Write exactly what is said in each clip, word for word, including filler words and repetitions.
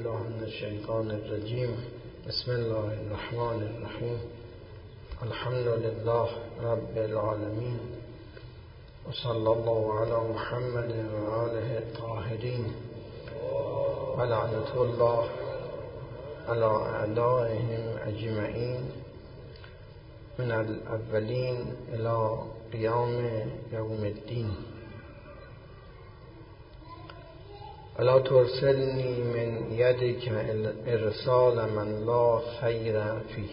بالله من الشیطان الرجیم. بسم الله الرحمن الرحیم. الحمد لله رب العالمین و صلی الله علی محمد و آله الطاهرین و لعنت الله علی اعدائهم اجمعین من الاولین الی قیام یوم الدین. ولا ترسلنی من یدک ارسال من لا خیر فیه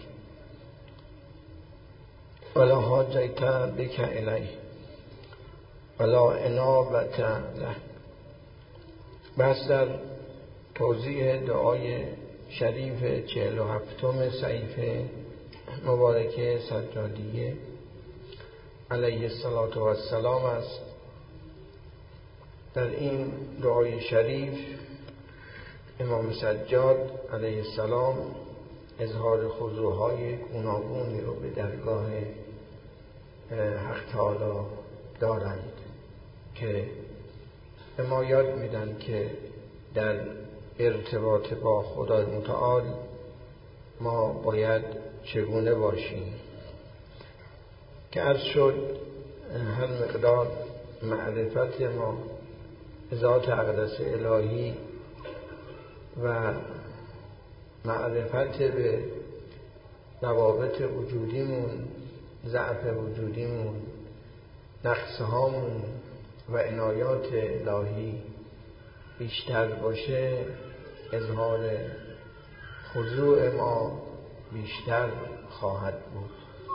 ولا حاجت بک الیه ولا انابت له. بس در توضیح دعای شریف چهل و هفتم صحیفه مبارکه سجادیه علیه السلام است. در این دعای شریف امام سجاد علیه السلام اظهار خضوعهای گوناگونی رو به درگاه حق تعالی دارند که به ما یاد میدن که در ارتباط با خدای متعال ما باید چگونه باشیم. که عرض شد هر مقدار معرفت ما ذات اقدس الهی و معرفت به روابط وجودیمون، ضعف وجودیمون، نقصهامون و عنایات الهی بیشتر باشه، اظهار خضوع ما بیشتر خواهد بود.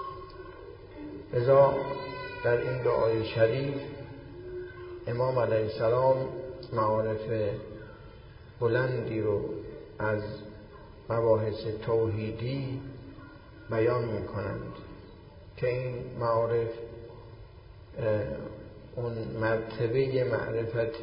لذا در این دعای شریف امام علیه السلام معارف بلندی رو از مباحث توحیدی بیان میکنند که این معارف اون مرتبه معرفت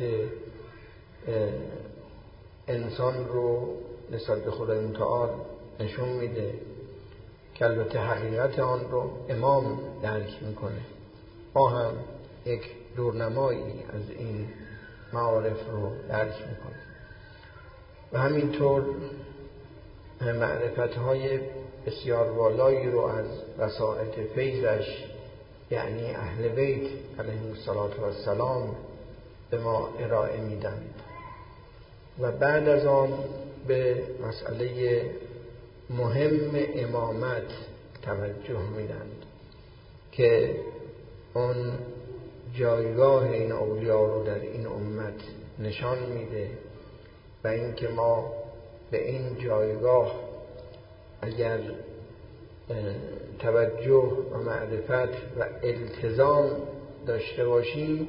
انسان رو نسبت به خدای متعال نشون میده که البته حقیقت آن رو امام درک میکنه. ما هم یک دورنمایی از این معارف رو درک میکنه و همینطور معرفت‌های بسیار والایی رو از وسائط فیضش یعنی اهل بیت علیهم السلام به ما ارائه میدند و بعد از آن به مسئله مهم امامت توجه میدند که اون جایگاه این اولیاء رو در این امت نشان میده و اینکه ما به این جایگاه اگر توجه و معرفت و التزام داشته باشیم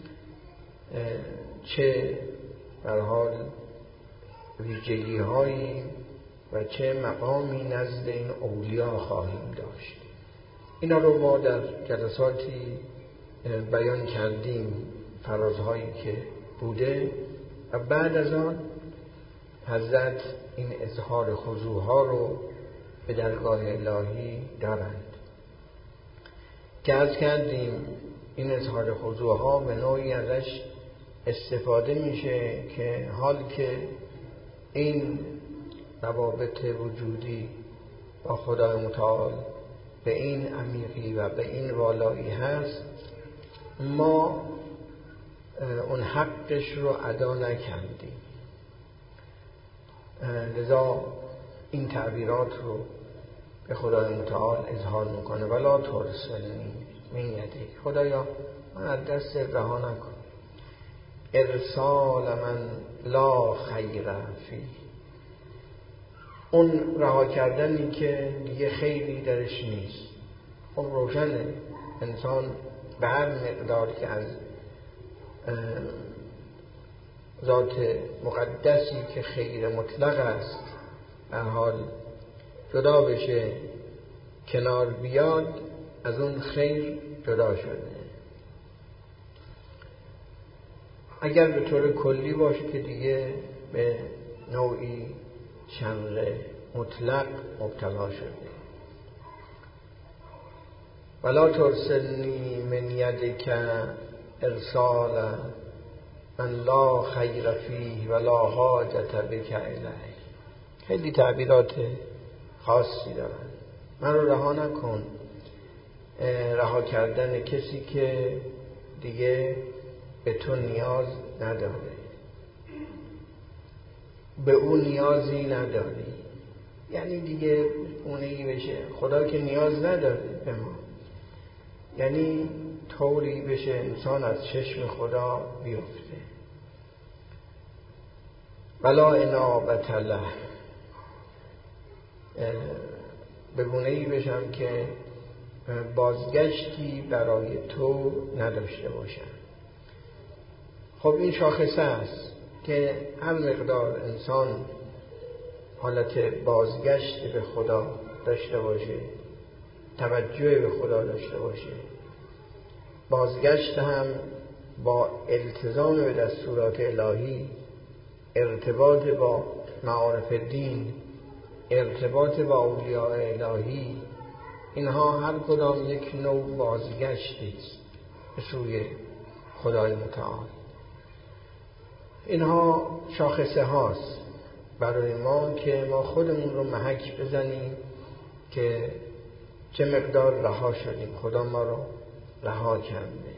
چه در حال ویژگی هایی و چه مقامی نزد این اولیاء خواهیم داشت. اینا رو ما در جلساتی بیان کردیم، فرازهایی که بوده و بعد از آن حضرت این اظهار خضوعها رو به درگاه الهی دارند که عرض کردیم این اظهار خضوعها به نوعی ازش استفاده میشه که حال که این روابط وجودی با خدای متعال به این عمیقی و به این والایی هست، ما اون حقش رو ادا نکردیم. لذا این تعبیرات رو به خدای متعال اظهار میکنه. ولا ترسلنی من یدک، خدایا من از دست رها نکن. ارسال من لا خیر فیه، اون رها کردنی که دیگه خیری درش نیست. خب روشنه انسان به هر مقدار که از ذات مقدسی که خیر مطلق است در حال جدا بشه، کنار بیاد، از اون خیر جدا شده. اگر به طور کلی باشه که دیگه به نوعی شر مطلق مبتلا شده. ولا ترسلنی من یدک ارسال من لا خیر فیه ولا حاجت بک الیه. خیلی تعبیرات خاصی دارن. من رو رها نکن، رها کردن کسی که دیگه به تو نیاز نداره، به اون نیازی نداری، یعنی دیگه اونی بشه. خدا که نیاز نداره به ما، یعنی طوری بشه انسان از چشم خدا بیفته. ولا انابت له، به گونه‌ای بشم که بازگشتی برای تو نداشته باشم. خب این شاخصه است که هر مقدار انسان حالت بازگشت به خدا داشته باشه، توجه به خدا داشته باشه، بازگشت هم با التزام به دستورات الهی، ارتباط با معارف دین، ارتباط با اولیاء الهی، اینها هر کدام یک نوع بازگشتی است به سوی خدای متعال. اینها شاخصه هاست برای ما که ما خودمون رو محک بزنیم که چه مقدار رها شدیم، خدا ما رو رها کرده.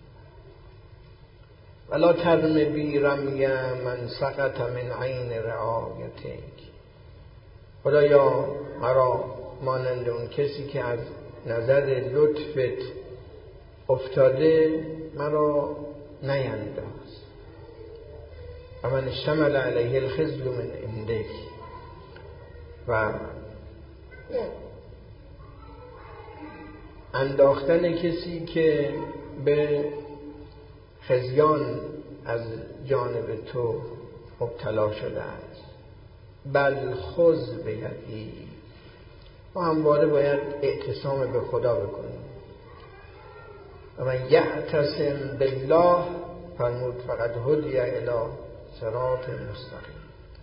ولا ترم بی رمیم من سقط من عین رعایتک. خدایا مرا مانند اون کسی که از نظر لطفت افتاده مرا نینداز. و من اشتمل علیه الخزي من عندک. و انداختن کسی که به خزیان از جانب تو مبتلا شده است. بل خذ بیدی. ما همواره باید اعتصام به خدا بکنیم. و من یعتصم بالله فرمود فقد هدی الی صراط مستقیم.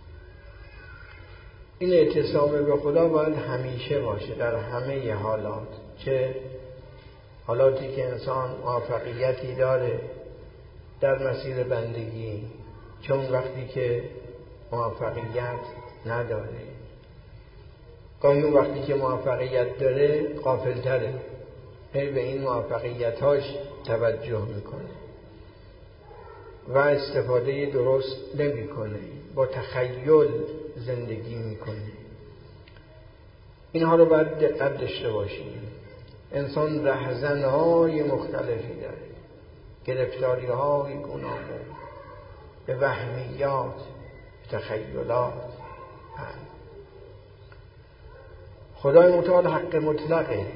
این اعتصام به خدا باید همیشه باشه، در همه حالات. چه حالاتی که انسان موفقیتی داره در مسیر بندگی، چه اون وقتی که موفقیت نداره. گاهی اون وقتی که موفقیت داره غافل‌تره، هی به این موفقیت‌هاش توجه میکنه و استفاده درست نمیکنه، با تخیل زندگی میکنه. اینها رو باید دقت داشته باشیم. انسان رهزن‌های مختلفی داره، گرفتاری‌های گوناگون، به وهمیات، به تخیلات. خدای متعال حق مطلقه.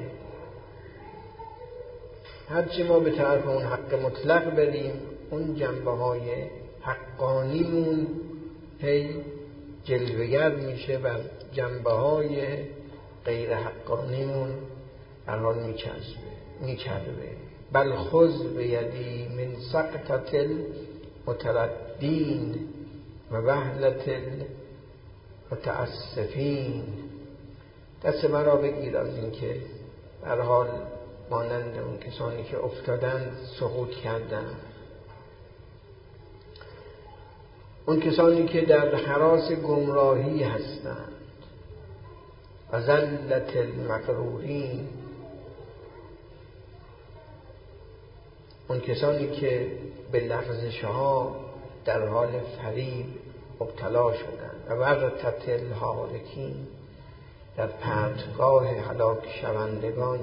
هرچی ما به طرف اون حق مطلق بریم، اون جنبه های حقانیمون هی جلوگر میشه و جنبه های غیر حقانیمون در حال میچربه. بل خذ بیدی من سقطة المتردین و وهلة المتأسفین. دست من را بگیر از این که در حال مانند اون کسانی که افتادن، سقوط کردن، اون کسانی که در هراس گمراهی هستند و ذلت المغرورین، اون کسانی که به لغزش‌ها در حال فریب مبتلا شدند و ورطة الهالکین، در پرتگاه هلاک شوندگان.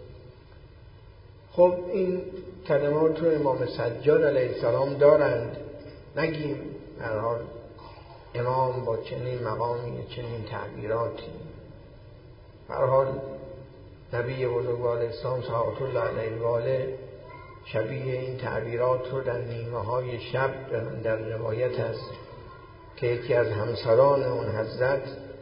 خب این کلمات رو امام سجاد علیه السلام دارند. نگیم در حال امام با چنین مقامی، چنین تعبیراتی. هر حال نبی بزرگوار اسلام صلوات الله علیه و آله شبیه این تعبیرات رو در نیمه های شب در روایت هست که یکی از همسران اون حضرت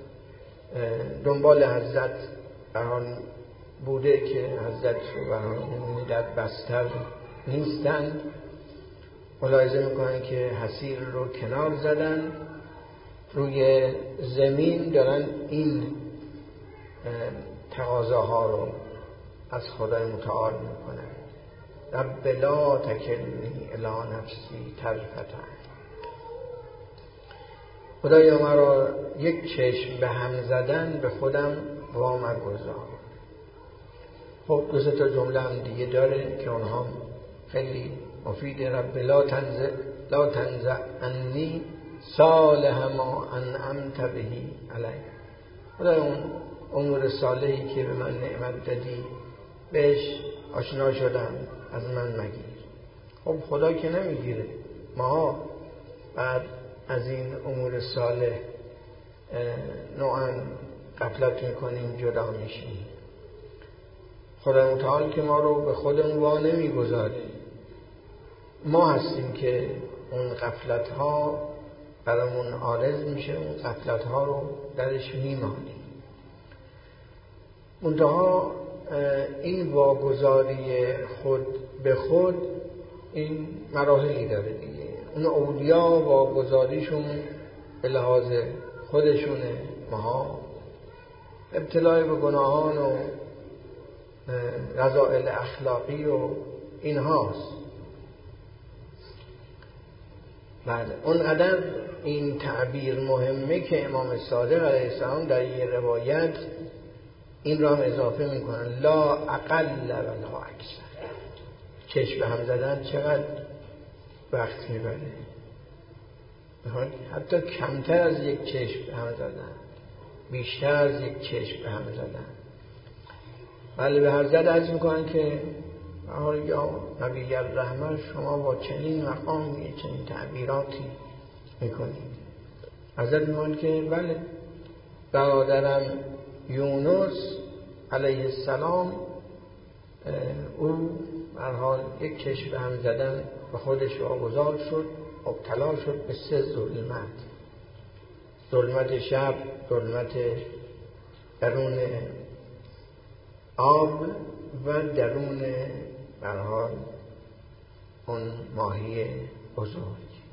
دنبال حضرت بران بوده که حضرت رو بران در بستر نیستند. ملاحظه میکنن که حصیر رو کنار زدن، روی زمین دارن این تقاضاها رو از خدای متعال میکنن. رب لا تکلنی الی نفسی طرفة عین. خدایا مرا یک چشم به هم زدن به خودم وامگذار. خب دو سه تا جمله هم دیگه داره که اونها خیلی مفیده. رب لا تنزع لا تنزع عنی صالح ما انعمت بهی علی. خدایا اون امور صالحی که به من نعمت دادی بهش آشنا شدم، از من مگیر. خب خدا که نمیگیره، ما بعد از این امور صالح نوعا غفلت میکنیم، جدا میشیم. خدا متعال که ما رو به خودمون وا نمیگذاره، ما هستیم که اون غفلت ها برامون عارض میشه، اون غفلت ها رو درش میمانیم. منتها این واگذاری خود به خود این مراحلی داره دیگه. اون اولیا واگذاریشون به لحاظ خودشونه، ماها ابتلای به گناهان و رذائل اخلاقی و این هاست. بله، اونقدر این تعبیر مهمه که امام صادق علیه السلام در یه روایت این را هم اضافه میکنن: لا اقل ولا اکثر. چشم به هم زدن چقدر وقت میبره؟ حتی کمتر از یک چشم به هم زدن، بیشتر از یک چشم به هم زدن. ولی به هر زد عرض میکنن که یا نبی الرحمه شما با چنین مقامی چنین تعبیراتی میکنید. حضرت میگن که بله، برادرم یونس علیه السلام او در حال یک چشم به هم زدن به خودش واگذار شد، مبتلا شد به سه ظلمت: ظلمت شب، ظلمت درون آب و درون به هر حال اون ماهی بزرگ.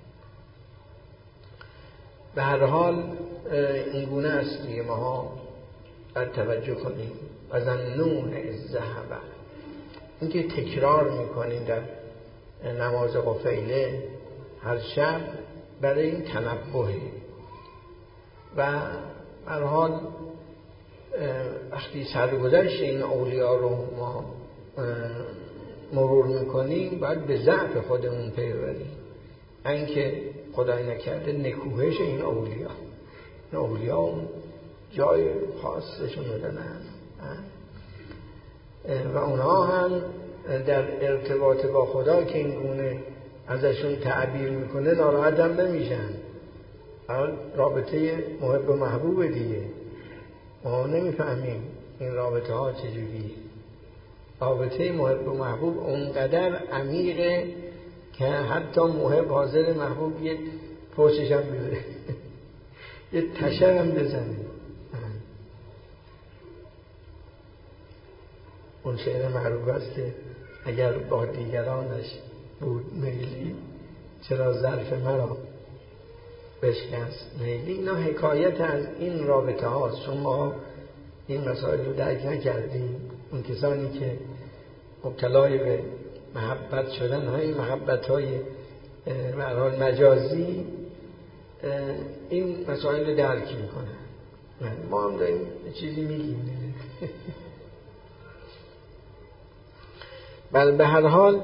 به هر حال این گونه است دیگه. ماها باید توجه کنیم و ظنون اذ ذهب، این که تکرار میکنیم در نماز قفیله هر شب برای این تنبهه. و به هر حال وقتی سرگذشت این اولیا رو ما مرور میکنیم باید به ضعف خودمون پی ببریم، اینکه خدای نکرده نکوهش این اولیا. این اولیا اون جای خاصشون رو دارن و اونها هم در ارتباط با خدا که این گونه ازشون تعبیر میکنه ناراحت هم نمیشن. رابطه محب و محبوب دیگه، ما نمیفهمیم این رابطه ها چجوری. رابطه محب و محبوب اونقدر عمیقه که حتی محب حاضر محبوب یه پوشش هم بزنه یه تشر هم بزنه. اون شعر معروف است که اگر با دیگرانش بود میلی چرا ظرف مرا بشکست لیلی. اینا حکایت از این رابطه هاست. شما این مسائل رو درک نکردیم. اون کسانی که مبتلای به محبت شدن های این محبت های به هر حال مجازی این مسائل رو درک میکنن. ما هم داریم چیزی میگیم. بل به هر حال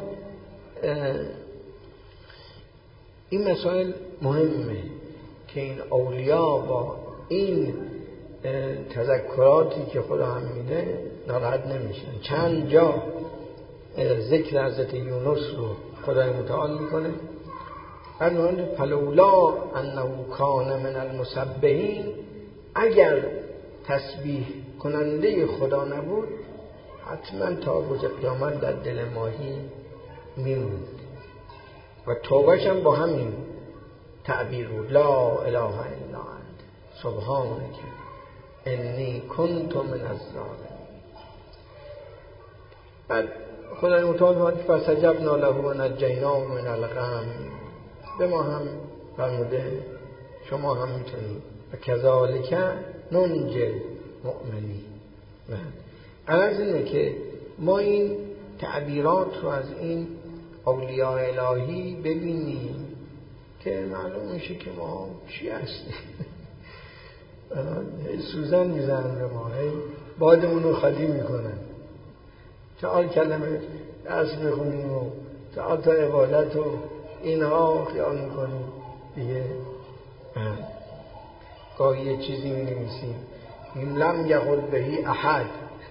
این مسائل مهمه که این اولیا با این تذکراتی که خدا هم میده ناراحت نمیشن. چند جا ذکر حضرت یونس رو خدای متعال میکنه. فرمود فلولا انه کان من المسبحین، اگر تسبیح کننده خدا نبود حتما تا روز قیامت در دل ماهی میموند. و توبهش هم با همین تعبیر بود: لا اله الا انت سبحانک انی کنت من الظالمین. بعد خدای متعال فاستجبنا له و نجیناه من الغم. به ما هم فرموده شما هم میتونید و کذالک ننجی المؤمنین. عرض اینه که ما این تعبیرات رو از این اولیاء الهی ببینیم که معلوم میشه که ما چی هستیم. سوزن میزنن به ما، بادمون رو خالی میکنن، چهار کلمه درس بخونیم و چهار تا عبادت و اینها خیال میکنیم دیگه. گاهی یه چیزی می نویسیم این لم یقل بهی احد،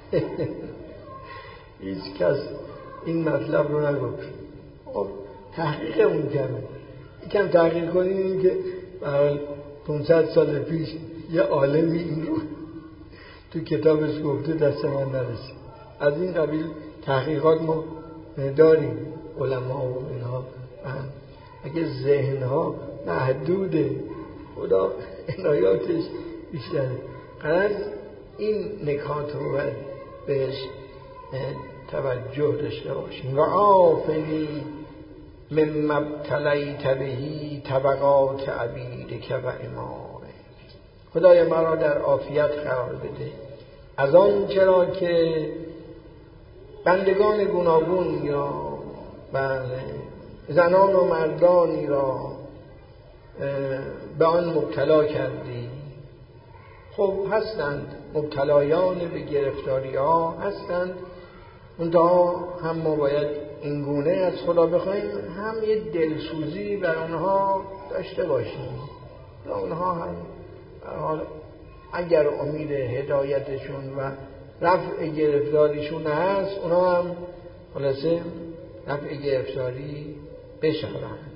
هیچ کس این مطلب رو نگفت. خب تحقیقمون کردن، یکم تحقیق کنیم این که برای پانصد سال پیش یه عالمی این رو تو کتابش گفته دست من نرسید. از این قبیل تحقیقات ما داریم، علما و اینها. اگه ذهنها محدوده خدا عنایاتش بیشتره. قرار این نکات رو باید بهش توجه داشته باشیم. و آفنی مما ابتلیت بهی طبقات عبیدک و امامک. خدای مرا در عافیت قرار بده از آن چرا که بندگان گوناگون یا بله زنان و مردانی را به آن مبتلا کردی. خب هستند مبتلایان به گرفتاری ها هستند، منتها هم ما باید این گونه از خدا بخوایم، هم یه دلسوزی بر آنها داشته باشیم. اونها هم اگر امید هدایتشون و رفع گرفتاریشون هست، اونها هم خلاصه رفع گرفتاری بشوند.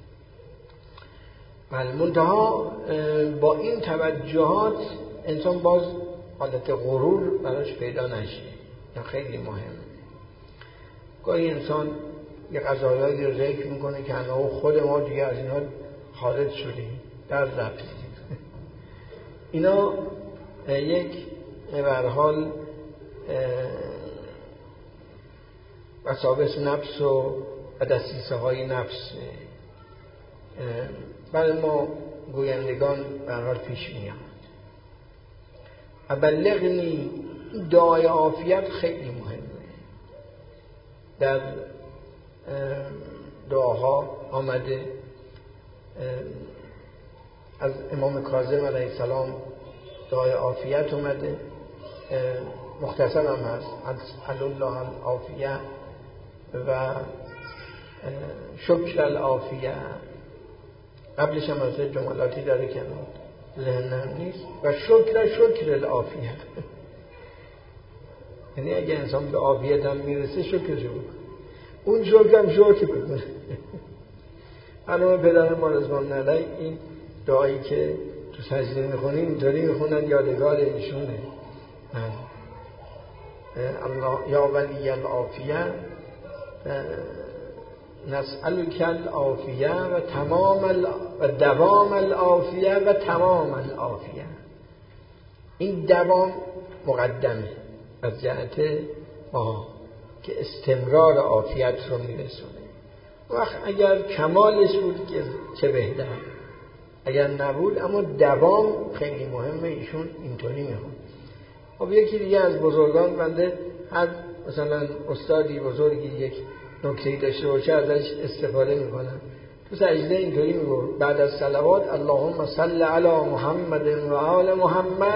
بله، منتها با این توجهات انسان باز حالت غرور براش پیدا نشه. این خیلی مهمه. گاهی انسان یه قضایایی رو ذکر میکنه که انه خود ما دیگه از اینا خارج شدیم، در رفتیم. اینا یک به هر حال وساوس نفس و دسیسه های نفس برای ما گویندگان به هر حال پیش میاد. ابلغنی، دعای عافیت خیلی مهمه. در دعاها آمده از امام کاظم علیه السلام دعای عافیت اومده، مختصر هم هست، اسأل الله العافیه و شکر العافیه. قبلش هم از جملاتی داره که ذهنم نیست. و شکر شکر العافیه، یعنی اگه انسان به عافیت هم میرسه شکرشو بکنه، اون شکر هم شکر بکنه. خانم پدر ما رضوان علیه این دعایی که تو سجده میخونیم اینطوری میخونن، یادگار ایشونه. الله یا ولی العافیه نسألک العافیه و تمام ال... و دوام العافیه و تمام العافیه. این دوام مقدمه از جهت ما که استمرار عافیت رو میرسونه. وقت اگر کمالش بود که چه بهتر، اگر نبود، اما دوام خیلی مهمه. ایشون اینطوری میخواد. خب یکی دیگه از بزرگان بنده هر مثلا استادی بزرگی یک نکته‌ای داشته باشه ازش استفاده میکنم. تو سجده اینطوری میگه بعد از صلوات اللهم صل علی محمد و آل محمد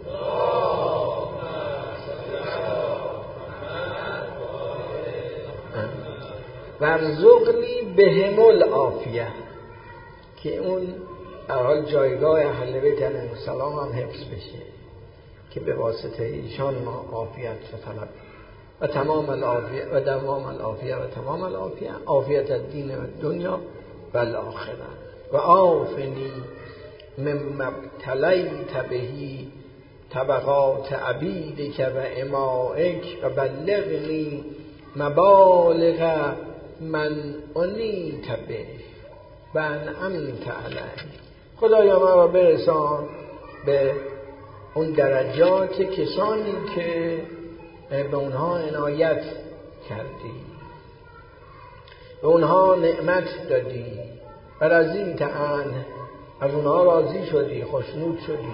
ورزقنی بهم العافیه، که اون در حال جایگاه اهل بیت علیهم السلام هم حفظ بشه، که به واسطه ایشان ما عافیت رو طلب و تمام العافیه و دوام العافیه و تمام العافیه، عافیت الدین و دنیا و الاخره. و آفنی مما ابتلیت بهی طبقات عبیدک و امائک و بلغنی مبالغ من انیت به و انعمت علیه. خدایا مرا برسان به اون درجات کسانی که به اونها عنایت کردی، به اونها نعمت دادی و رضیت عنه، از اونها راضی شدی، خوشنود شدی.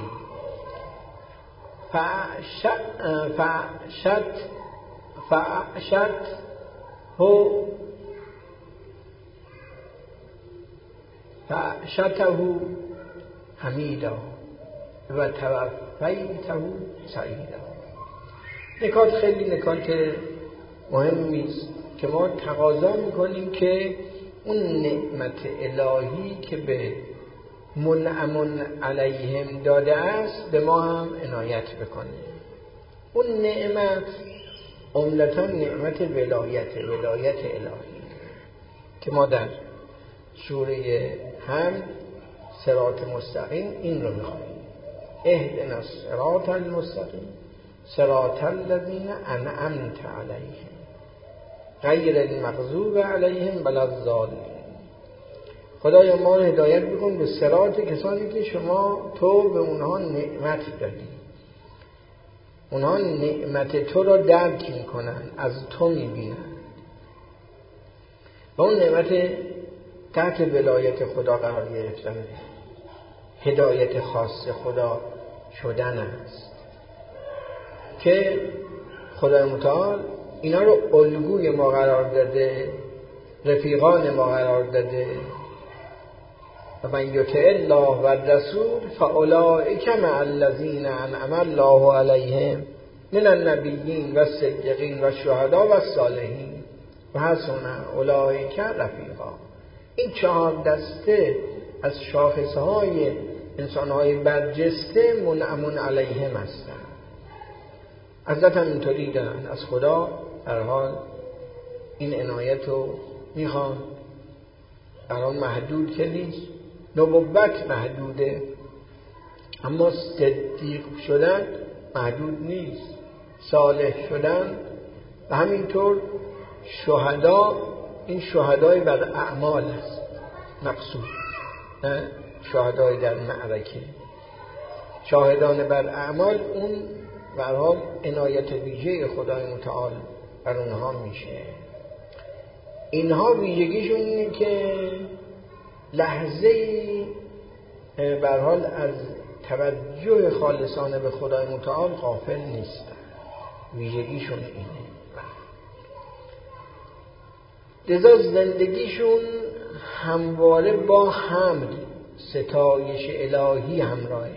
فعشت فعشت فعشت هو فعشته حمیدا و توفیته سعیدا. نکات خیلی نکات مهمی است که ما تقاضا میکنیم که اون نعمت الهی که به منعم علیهم داده است به ما هم عنایت بکنه. اون نعمت عمدتاً نعمت ولایت ولایت الهی که ما در سوره حمد صراط مستقیم این رو میخواییم: اهدنا الصراط المستقیم صراط الذین انعمت علیهم غیر المغضوب علیهم ولا الضالین. خدایا ما رو هدایت بکن به صراط کسانی که شما تو به اونها نعمت دادی، اونها نعمت تو را درک میکنن، از تو میبینن و اون نعمت تحت ولایت خدا قرار گرفتن، هدایت خاص خدا شدن است که خدای متعال اینا رو الگوی ما قرار داده، رفیقان ما قرار داده. و من یطع الله و الرسول فاولئک مع الذین انعم الله علیهم من النبیین و الصدیقین و الشهداء و الصالحین و حسن اولئک رفیقا. این چهار دسته از شاخصهای انسانهای برجسته منعم علیهم هستند. حضرت هم اینطوری دارن، از خدا در حال این عنایت رو میخوان. برای محدود که نیست، نبوت محدوده اما صدیق شدن محدود نیست، صالح شدن و همینطور شهدا. این شهدای بر اعمال است مقصود، نه شهدای در معرکه. شاهدان بر اعمال اون به هر حال عنایت ویژه خدای متعال بر اونها میشه. اینها ویژگیشون اینه که لحظه به هر حال از توجه خالصانه به خدای متعال غافل نیستن. ویژگیشون اینه. لذا زندگیشون همواره با حمد، ستایش الهی همراهه.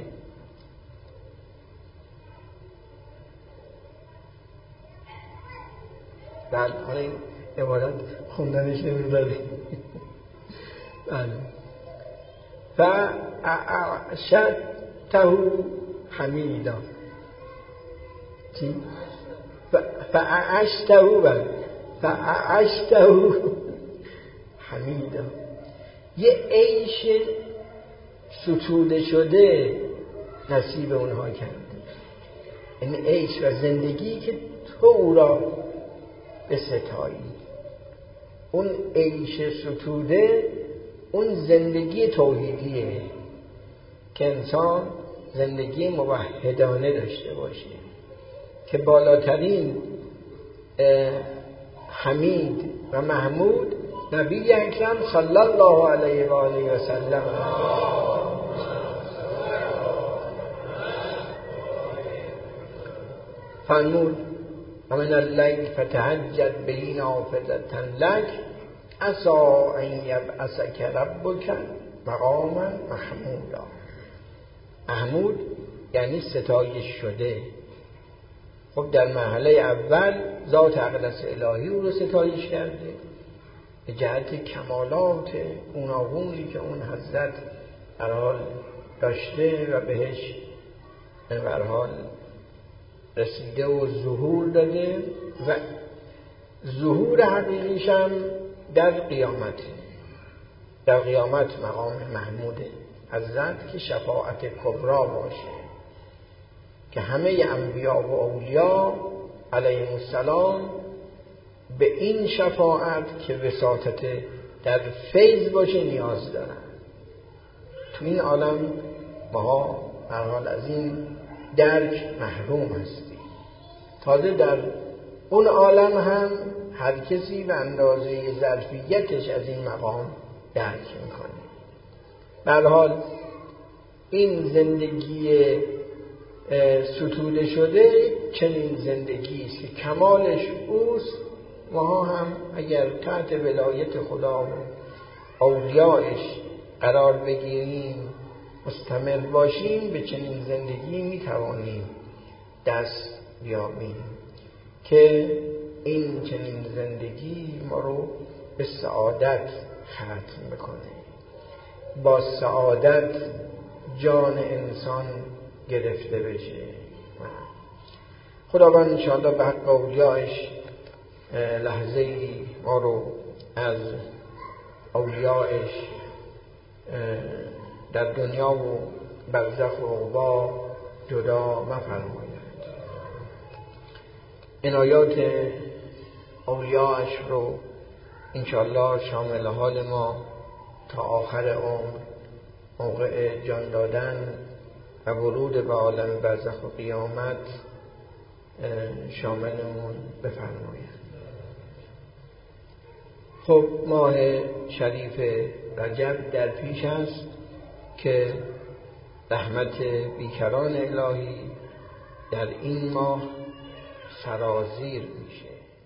بله، حالا این عبارت خوندنش نمی‌ذاره. بله. فعشته حمیدا. چی؟ فعشته بله. فعشته حمیدا. یه عیش ستوده شده نصیب اونها کرده. این عیش و زندگی که تو او را به ستایی. اون عیش ستوده اون زندگی توحیدیه که انسان زندگی موحدانه داشته باشه که بالاترین حمید و محمود نبی اکرم صلی الله علیه و آله و سلم فرمود: و من اللیل فتهجد به نافلة لک عسی ان یبعثک ربک مقاما محمودا. محمود یعنی ستایش شده. خب در مرحله اول ذات اقدس الهی او رو ستایش کرده به جهت کمالات گوناگونی که اون حضرت در حال داشته و بهش در حال رسیده و ظهور داده و ظهور حقیقیش هم در قیامت. در قیامت مقام محمود حضرت که شفاعت کبرا باشه که همه انبیا و اولیاء علیهم السلام به این شفاعت که وساطت در فیض باشه نیاز دارن. تو این عالم ما هر حال از این درک محروم هستیم. تازه در اون عالم هم هر کسی به اندازه ظرفیتش از این مقام درک میکنه. به هر حال این زندگی ستوده شده چنین زندگی است که کمالش اوست ما هم اگر تحت ولایت خدا و اولیایش قرار بگیریم، مستمر باشیم، به چنین زندگی میتوانیم دست بیابیم که این چنین زندگی ما رو به سعادت ختم بکنه. با سعادت جان انسان گرفته بشه. خداوند انشاءالله به حق اولیایش لحظه ای ما رو از اولیایش در دنیا و برزخ و عقبی جدا مفرماید. عنایات اولیایش رو انشاءالله شامل حال ما تا آخر عمر، موقع جان دادن و ورود به عالم برزخ و قیامت شاملمون بفرماید. خب ماه شریف رجب در پیش است که رحمت بیکران الهی در این ماه سرازیر میشه.